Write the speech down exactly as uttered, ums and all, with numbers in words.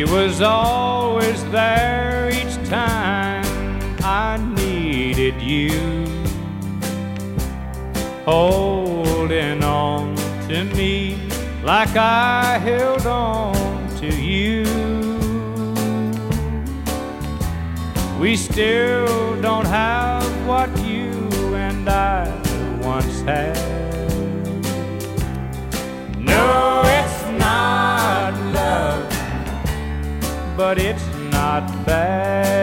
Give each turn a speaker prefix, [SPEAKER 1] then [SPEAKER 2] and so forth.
[SPEAKER 1] was always there each time I needed you, holding on to me like I held on to you. We still don't have what you and I once had. No, it's not love, but it's not bad.